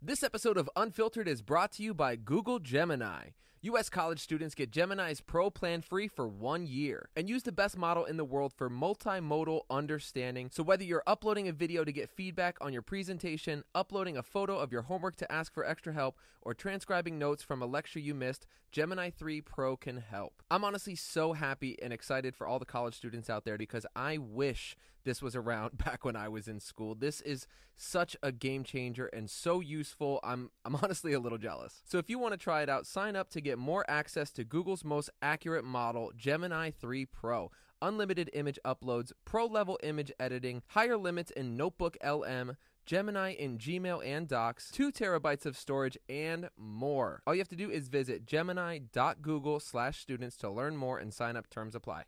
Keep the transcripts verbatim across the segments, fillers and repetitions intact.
This episode of Unfiltered is brought to you by Google Gemini. U S college students get Gemini's Pro plan free for one year and use the best model in the world for multimodal understanding. So whether you're uploading a video to get feedback on your presentation, uploading a photo of your homework to ask for extra help, or transcribing notes from a lecture you missed, Gemini three Pro can help. I'm honestly so happy and excited for all the college students out there because I wish this was around back when I was in school. This is such a game changer and so useful. I'm I'm honestly a little jealous. So if you want to try it out, sign up to get more access to Google's most accurate model, Gemini three Pro. Unlimited image uploads, pro-level image editing, higher limits in Notebook L M, Gemini in Gmail and Docs, two terabytes of storage, and more. All you have to do is visit gemini.google slash students to learn more and sign up. Terms apply.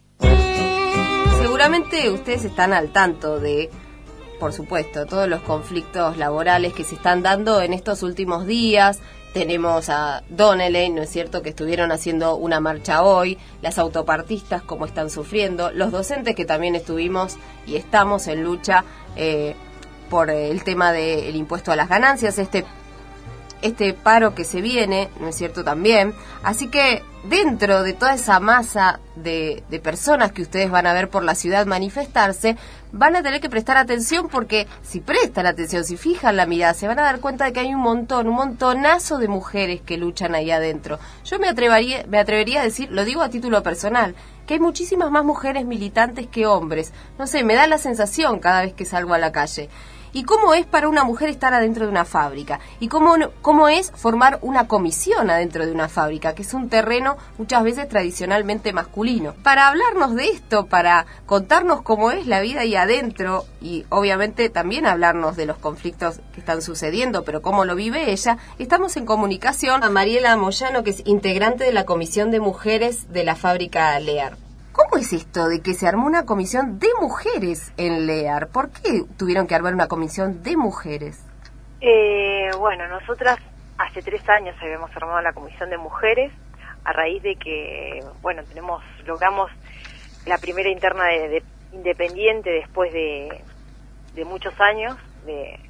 Seguramente ustedes están al tanto de, por supuesto, todos los conflictos laborales que se están dando en estos últimos días. Tenemos a Donnelly, ¿no es cierto?, que estuvieron haciendo una marcha hoy, las autopartistas cómo están sufriendo, los docentes que también estuvimos y estamos en lucha eh, por el tema del impuesto a las ganancias, este este paro que se viene, ¿no es cierto?, también. Así que dentro de toda esa masa de, de personas que ustedes van a ver por la ciudad manifestarse, van a tener que prestar atención porque si prestan atención, si fijan la mirada, se van a dar cuenta de que hay un montón, un montonazo de mujeres que luchan ahí adentro. Yo me atrevería, me atrevería a decir, lo digo a título personal, que hay muchísimas más mujeres militantes que hombres. No sé, me da la sensación cada vez que salgo a la calle. ¿Y cómo es para una mujer estar adentro de una fábrica? ¿Y cómo, cómo es formar una comisión adentro de una fábrica, que es un terreno muchas veces tradicionalmente masculino? Para hablarnos de esto, para contarnos cómo es la vida ahí adentro y obviamente también hablarnos de los conflictos que están sucediendo, pero cómo lo vive ella, estamos en comunicación a Mariela Moyano, que es integrante de la Comisión de Mujeres de la fábrica Lear. ¿Cómo es esto de que se armó una comisión de mujeres en Lear? ¿Por qué tuvieron que armar una comisión de mujeres? Eh, bueno, nosotras hace tres años habíamos armado la comisión de mujeres a raíz de que, bueno, tenemos logramos la primera interna de, de independiente después de, de muchos años de,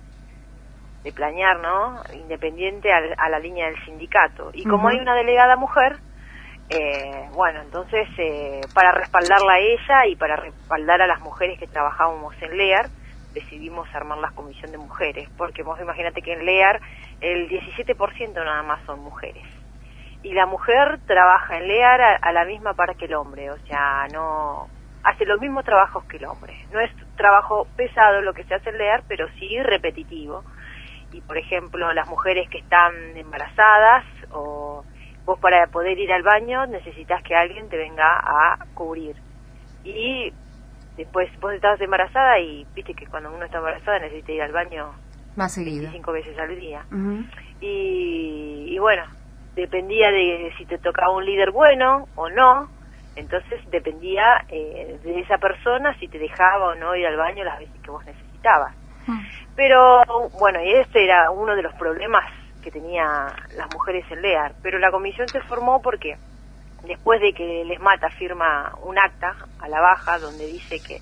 de planear, ¿no? Independiente a, a la línea del sindicato. Y como uh-huh. hay una delegada mujer, Eh, bueno, entonces eh, para respaldarla a ella y para respaldar a las mujeres que trabajábamos en Lear, decidimos armar la comisión de mujeres, porque vos imagínate que en Lear el diecisiete por ciento nada más son mujeres, y la mujer trabaja en Lear a, a la misma par que el hombre, o sea, no hace los mismos trabajos que el hombre, no es trabajo pesado lo que se hace en Lear, pero sí repetitivo, y por ejemplo las mujeres que están embarazadas o vos para poder ir al baño necesitas que alguien te venga a cubrir. Y después vos estás embarazada y viste que cuando uno está embarazada necesita ir al baño más seguido, veinticinco veces al día. Uh-huh. Y, y bueno, dependía de si te tocaba un líder bueno o no, entonces dependía eh, de esa persona si te dejaba o no ir al baño las veces que vos necesitabas. Uh-huh. Pero bueno, y ese era uno de los problemas que tenía las mujeres en Lear, pero la comisión se formó porque después de que Les Mata firma un acta a la baja donde dice que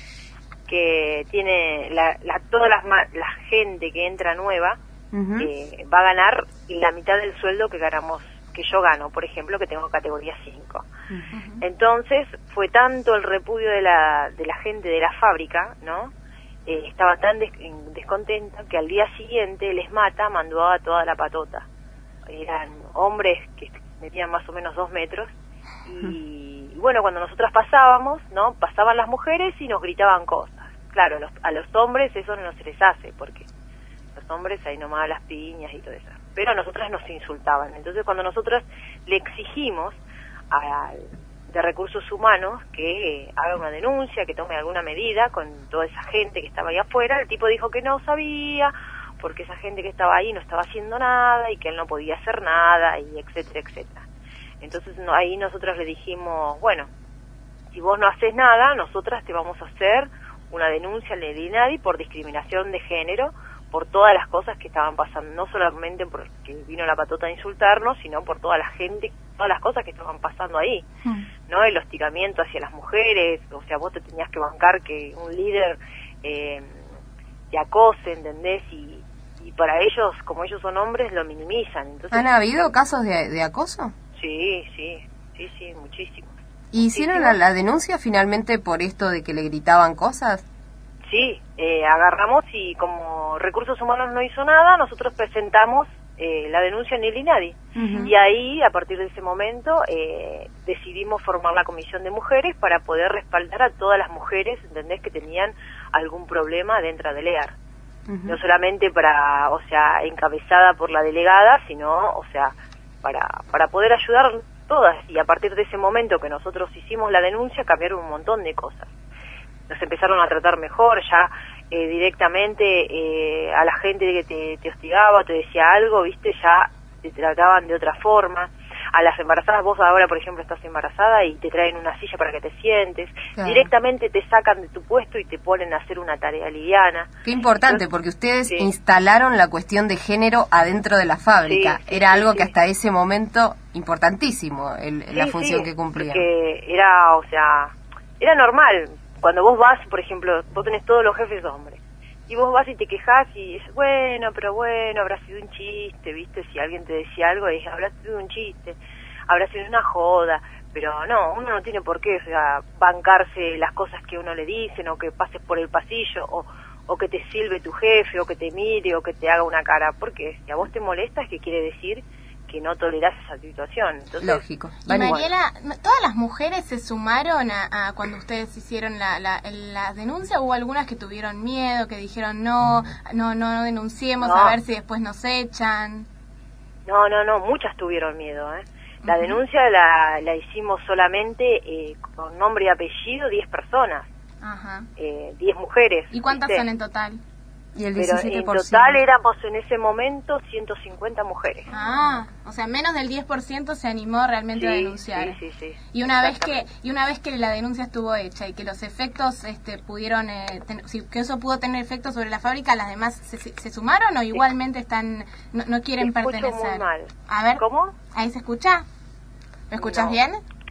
que tiene la, la toda la, la gente que entra nueva uh-huh. eh, va a ganar la mitad del sueldo que ganamos, que yo gano, por ejemplo, que tengo categoría cinco. Uh-huh. Entonces fue tanto el repudio de la de la gente de la fábrica, ¿no? Eh, estaba tan des descontenta que al día siguiente Les Mata mandó a toda la patota. Eran hombres que medían más o menos dos metros y, y bueno, cuando nosotras pasábamos, ¿no? Pasaban las mujeres y nos gritaban cosas. Claro, los, a los hombres eso no se les hace porque los hombres ahí nomás las piñas y todo eso. Pero a nosotras nos insultaban. Entonces cuando nosotras le exigimos al de Recursos Humanos que eh, haga una denuncia, que tome alguna medida con toda esa gente que estaba ahí afuera, el tipo dijo que no sabía, porque esa gente que estaba ahí no estaba haciendo nada y que él no podía hacer nada, y etcétera, etcétera. Entonces no, ahí nosotros le dijimos, bueno, si vos no haces nada, nosotras te vamos a hacer una denuncia al INADI por discriminación de género, por todas las cosas que estaban pasando, no solamente porque vino la patota a insultarnos, sino por toda la gente, todas las cosas que estaban pasando ahí, mm. ¿no? El hostigamiento hacia las mujeres, o sea, vos te tenías que bancar que un líder eh, te acose, ¿entendés? Y, y para ellos, como ellos son hombres, lo minimizan. Entonces, ¿Han habido casos de, de acoso? Sí, sí, sí, sí, muchísimos. ¿Y hicieron la, la denuncia finalmente por esto de que le gritaban cosas? Sí, eh, agarramos y como Recursos Humanos no hizo nada, nosotros presentamos eh, la denuncia en el INADI. Uh-huh. Y ahí, a partir de ese momento, eh, decidimos formar la Comisión de Mujeres para poder respaldar a todas las mujeres, ¿entendés?, que tenían algún problema dentro de LEAR. Uh-huh. No solamente para, o sea, encabezada por la delegada, sino, o sea, para, para poder ayudar todas. Y a partir de ese momento que nosotros hicimos la denuncia, cambiaron un montón de cosas. Nos empezaron a tratar mejor, ya eh, directamente eh, a la gente que te, te hostigaba, te decía algo, viste, ya te trataban de otra forma. A las embarazadas, vos ahora, por ejemplo, estás embarazada y te traen una silla para que te sientes. Claro. Directamente te sacan de tu puesto y te ponen a hacer una tarea liviana. Qué importante, Entonces, porque ustedes sí. instalaron la cuestión de género adentro de la fábrica. Sí, sí, era sí, algo sí. que hasta ese momento importantísimo, el, sí, la función sí, que cumplían. Porque era, o sea, era normal. Cuando vos vas, por ejemplo, vos tenés todos los jefes hombres. Y vos vas y te quejás y dices, bueno, pero bueno, habrá sido un chiste, ¿viste? Si alguien te decía algo, dices, habrá sido un chiste, habrá sido una joda. Pero no, uno no tiene por qué, o sea, bancarse las cosas que uno le dicen, o que pases por el pasillo, o, o que te silbe tu jefe, o que te mire, o que te haga una cara. Porque si a vos te molestas, ¿qué quiere decir? Que no tolerás esa situación. Entonces, lógico. Y Mariela, ¿todas las mujeres se sumaron a, a cuando ustedes hicieron la, la, la denuncia? ¿Hubo algunas que tuvieron miedo, que dijeron no, no, no, no denunciemos, no. a ver si después nos echan? No, no, no, muchas tuvieron miedo, ¿eh? La uh-huh. denuncia la, la hicimos solamente eh, con nombre y apellido, diez personas, Ajá. eh, diez mujeres. ¿Y cuántas ¿viste? son en total? Y el Pero diecisiete por ciento. en total éramos en ese momento ciento cincuenta mujeres. Ah, o sea, menos del diez por ciento se animó realmente sí, a denunciar. Sí, sí, sí. Y una vez que y una vez que la denuncia estuvo hecha y que los efectos este pudieron eh, ten, si, que eso pudo tener efectos sobre la fábrica, las demás se, se sumaron o igualmente están no, no quieren Te escucho pertenecer. Muy mal. A ver. ¿Cómo? ¿Ahí se escucha? ¿Me escuchas no. bien?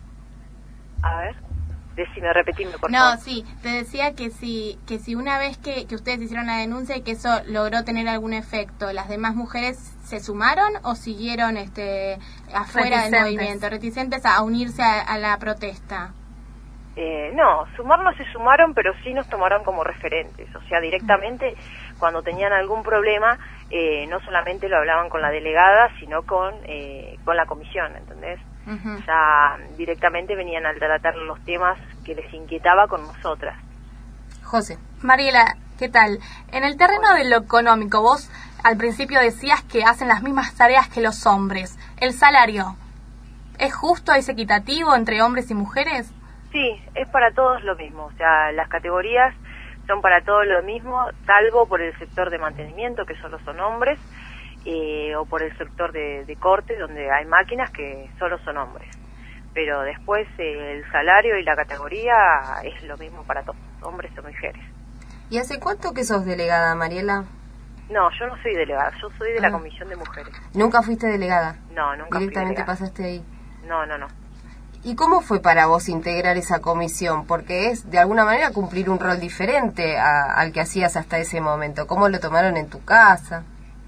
A ver. Decime, repetime, por no, favor. No, sí, te decía que si que si una vez que, que ustedes hicieron la denuncia y que eso logró tener algún efecto, ¿las demás mujeres se sumaron o siguieron este afuera reticentes. del movimiento, reticentes a unirse a, a la protesta? Eh, no, sumar no se sumaron, pero sí nos tomaron como referentes. O sea, directamente, uh-huh. cuando tenían algún problema, eh, no solamente lo hablaban con la delegada, sino con, eh, con la comisión, ¿entendés? Uh-huh. Ya directamente venían a tratar los temas que les inquietaba con nosotras. José. Mariela, ¿qué tal? En el terreno de lo económico, vos al principio decías que hacen las mismas tareas que los hombres. ¿El salario es justo, es equitativo entre hombres y mujeres? Sí, es para todos lo mismo. O sea, las categorías son para todos lo mismo, salvo por el sector de mantenimiento, que solo son hombres, Eh, o por el sector de, de corte, donde hay máquinas que solo son hombres. Pero después eh, el salario y la categoría es lo mismo para todos, hombres o mujeres. ¿Y hace cuánto que sos delegada, Mariela? No, yo no soy delegada, yo soy de ah. la Comisión de Mujeres. ¿Nunca fuiste delegada? No, nunca ¿Directamente fui delegada. pasaste ahí? No, no, no. ¿Y cómo fue para vos integrar esa comisión? Porque es, de alguna manera, cumplir un rol diferente a, al que hacías hasta ese momento. ¿Cómo lo tomaron en tu casa?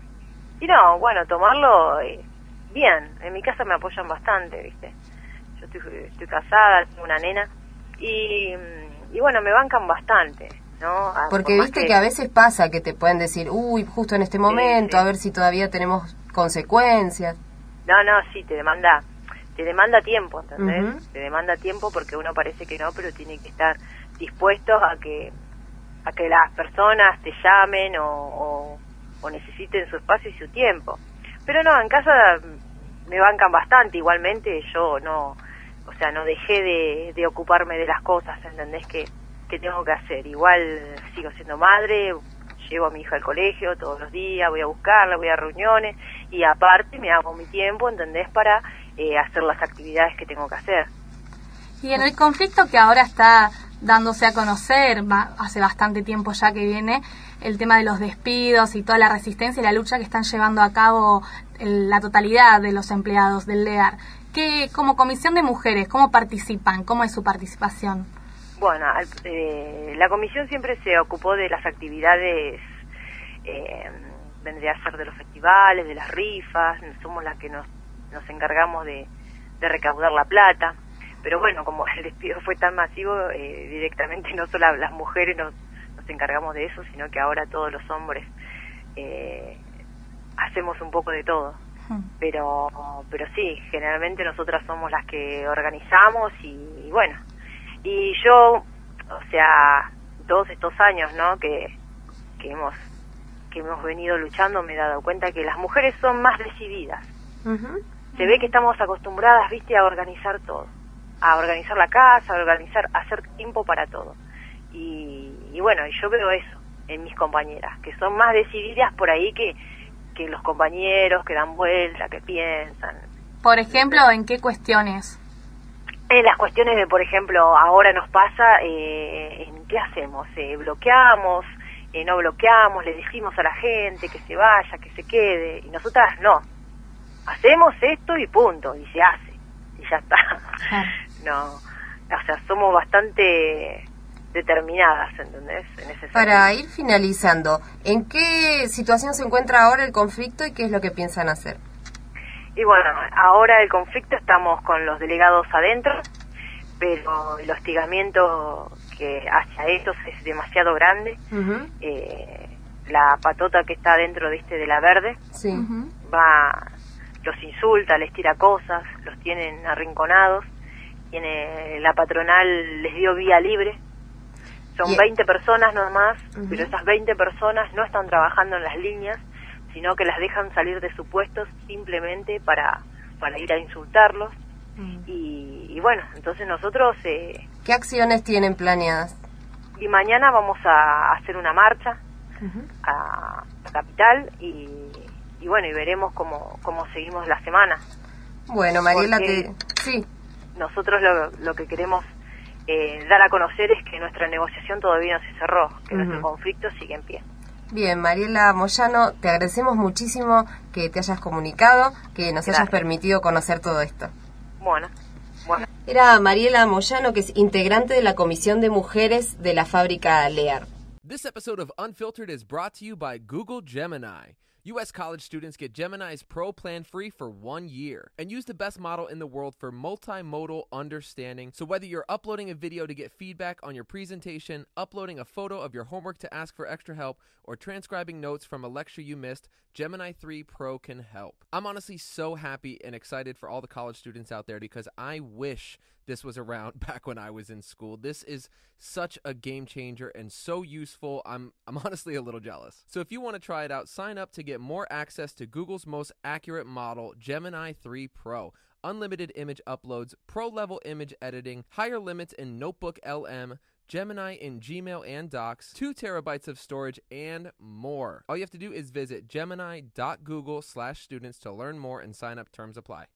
Y no, bueno, tomarlo eh, bien. En mi casa me apoyan bastante, ¿viste? Yo estoy, estoy casada, tengo una nena, y, y bueno, me bancan bastante, ¿no? A, Porque por viste que... que a veces pasa que te pueden decir, uy, justo en este momento, sí, sí. a ver si todavía tenemos consecuencias. No, no, sí, te demanda, te demanda tiempo, ¿entendés? Uh-huh. Te demanda tiempo porque uno parece que no, pero tiene que estar dispuesto a que, a que las personas te llamen o... o o necesiten su espacio y su tiempo. Pero no, en casa me bancan bastante, igualmente yo no, o sea, no dejé de, de ocuparme de las cosas, ¿entendés? Que, que tengo que hacer. Igual sigo siendo madre, llevo a mi hija al colegio todos los días, voy a buscarla, voy a reuniones, y aparte me hago mi tiempo, ¿entendés? Para eh, hacer las actividades que tengo que hacer. Y en el conflicto que ahora está dándose a conocer, va, hace bastante tiempo ya que viene, el tema de los despidos y toda la resistencia y la lucha que están llevando a cabo el, la totalidad de los empleados del LEAR. ¿Qué, como Comisión de Mujeres, cómo participan? ¿Cómo es su participación? Bueno, eh, la comisión siempre se ocupó de las actividades eh, vendría a ser de los festivales, de las rifas, somos las que nos, nos encargamos de, de recaudar la plata. Pero bueno, como el despido fue tan masivo, eh, directamente no solo las mujeres nos, nos encargamos de eso, sino que ahora todos los hombres eh, hacemos un poco de todo. Pero pero sí, generalmente nosotras somos las que organizamos y, y bueno, y yo, o sea, todos estos años, ¿no?, que, que hemos que hemos venido luchando, me he dado cuenta que las mujeres son más decididas. Uh-huh. Se ve que estamos acostumbradas, viste, a organizar todo, a organizar la casa, a organizar, a hacer tiempo para todo. Y, y bueno, yo veo eso en mis compañeras, que son más decididas por ahí que, que los compañeros, que dan vuelta, que piensan. Por ejemplo, ¿en qué cuestiones? En las cuestiones de, por ejemplo, ahora nos pasa, eh, ¿en qué hacemos? Eh, ¿Bloqueamos? Eh, ¿No bloqueamos? ¿Le decimos a la gente que se vaya, que se quede? Y nosotras no. Hacemos esto y punto, y se hace, y ya está. No, o sea, somos bastante determinadas, ¿entendés? En ese Para sentido. ir finalizando, ¿en qué situación se encuentra ahora el conflicto y qué es lo que piensan hacer? Y bueno, ahora el conflicto, estamos con los delegados adentro, pero el hostigamiento que hacia ellos es demasiado grande. Uh-huh. eh, la patota que está dentro, viste, de la verde, sí. uh-huh. va, los insulta, les tira cosas, los tienen arrinconados. Tiene, la patronal les dio vía libre. Son yeah. veinte personas nomás, uh-huh. pero esas veinte personas no están trabajando en las líneas, sino que las dejan salir de sus puestos simplemente para, para ir a insultarlos. Uh-huh. Y, y bueno, entonces nosotros... Eh, ¿Qué acciones tienen planeadas? Y mañana vamos a hacer una marcha uh-huh. a la capital y, y bueno, y veremos cómo, cómo seguimos la semana. Bueno, Mariela, Porque te... sí. Nosotros lo, lo que queremos eh, dar a conocer es que nuestra negociación todavía no se cerró, que uh-huh. nuestro conflicto sigue en pie. Bien, Mariela Moyano, te agradecemos muchísimo que te hayas comunicado, que nos Gracias. hayas permitido conocer todo esto. Bueno, bueno. Era Mariela Moyano, que es integrante de la Comisión de Mujeres de la fábrica Lear. This episode of Unfiltered is brought to you by Google Gemini. U S college students get Gemini's Pro plan free for one year and use the best model in the world for multimodal understanding. So whether you're uploading a video to get feedback on your presentation, uploading a photo of your homework to ask for extra help, or transcribing notes from a lecture you missed, Gemini three Pro can help. I'm honestly so happy and excited for all the college students out there because I wish this was around back when I was in school. This is such a game changer and so useful. I'm I'm honestly a little jealous. So if you want to try it out, sign up to get more access to Google's most accurate model, Gemini three Pro. Unlimited image uploads, pro-level image editing, higher limits in Notebook L M, Gemini in Gmail and Docs, two terabytes of storage, and more. All you have to do is visit gemini dot google slash students to learn more and sign up. Terms apply.